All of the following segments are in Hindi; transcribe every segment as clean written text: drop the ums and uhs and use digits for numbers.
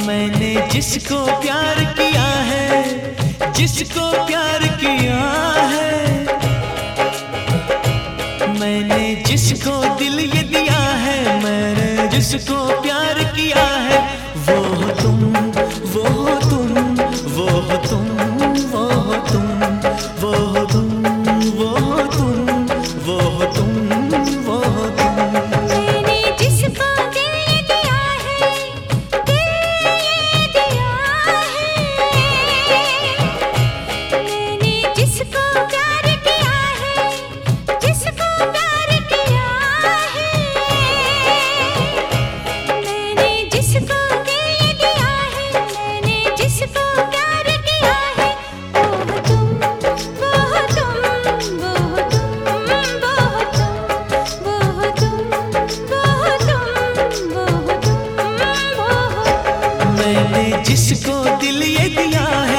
मैंने जिसको प्यार किया है, जिसको प्यार किया है, मैंने जिसको दिल ये दिया है, मैंने जिसको प्यार किया है, वो हो तुम, वो हो तुम, वो हो तुम, वो हो तुम, वो हो तुम, वो हो तुम, वो हो तुम, वो हो तुम। मैंने जिसको दिल ये दिया है, दिल ये दिया है, मैंने जिसको प्यार किया है, जिसको प्यार किया है, मैंने जिसको दिल ये दिया है, मैंने जिसको प्यार किया है, वो तुम, वो तुम, वो तुम, वो तुम, वो तुम, वो तुम, वो मैंने जिसको दिल ये दिया है।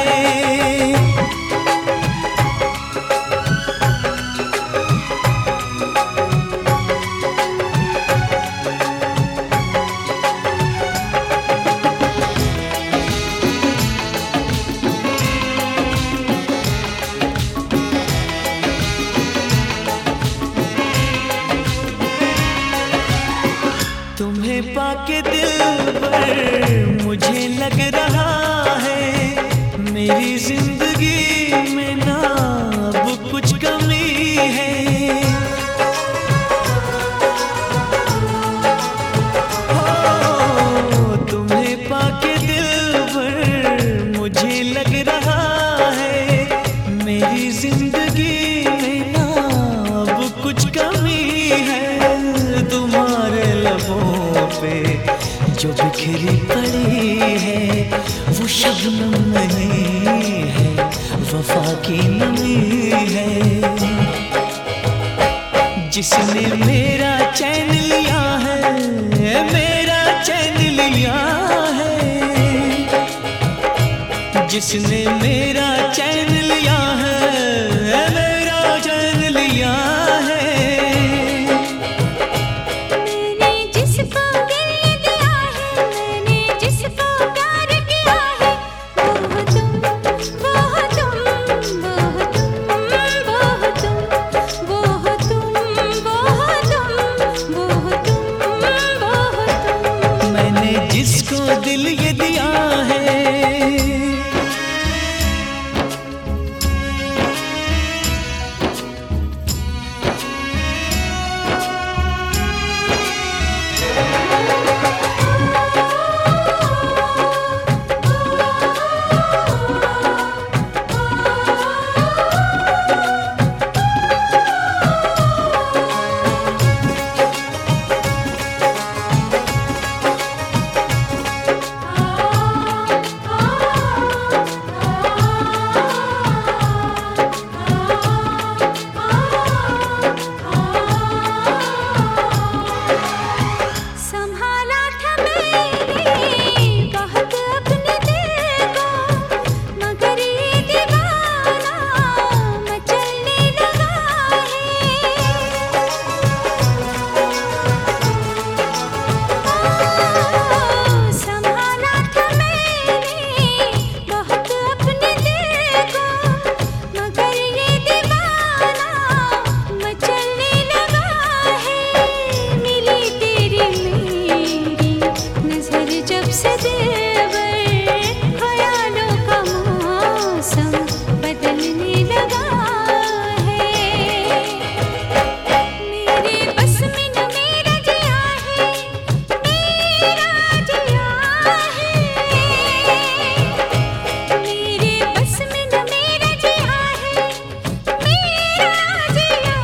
तुम्हें पाके दिल पर मुझे लग रहा है, मेरी जिंदगी में ना अब कुछ कमी है। हो तुम्हें पाके दिल पर मुझे लग रहा है, मेरी जिंदगी में ना अब कुछ कमी है। तुम्हारे लबों पे जो बिखरी पड़ी है, वो शबनम नहीं है, वफा की नमी है। जिसने मेरा चैन लिया है, मेरा चैन लिया है, जिसने मेरा चैन लिया है, मेरा चैन लिया है। मैंने जिसको दिल ये दिया है, मैंने जिसको प्यार किया है, वो तुम, वो तुम, वो तुम, वो तुम, वो तुम, वो तुम, वो तुम, वो तुम। मैंने जिसको दिल ये दिया है। संभाला था मैंने बहुत अपने दिल को, मगर ये दीवाना मचलने लगा है। संभाला था मैंने बहुत अपने दिल को, मगर ये दीवाना मचलने लगा है। मिली तेरी मेरी नजर जब से दिलबर, ख्यालों का मौसम बदलने लगा है। मेरे बस में न मेरा जिया है, मेरा जिया है, मेरे बस में न मेरा जिया है, मेरा जिया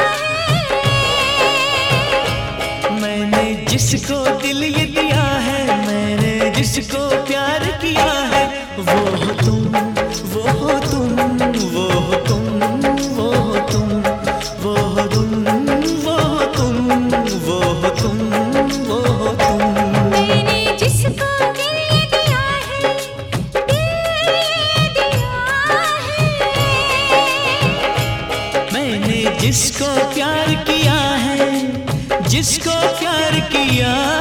है। मैंने जिसको दिल ये दिया है, मैंने जिसको प्यार किया है, वो हो तुम, वो हो तुम, वो हो तुम, वो हो तुम, वो हो तुम, वो हो तुम, वो हो तुम, वो हो तुम। मैंने जिसको दिल ये दिया है, दिल ये दिया है, मैंने जिसको प्यार किया है, जिसको प्यार किया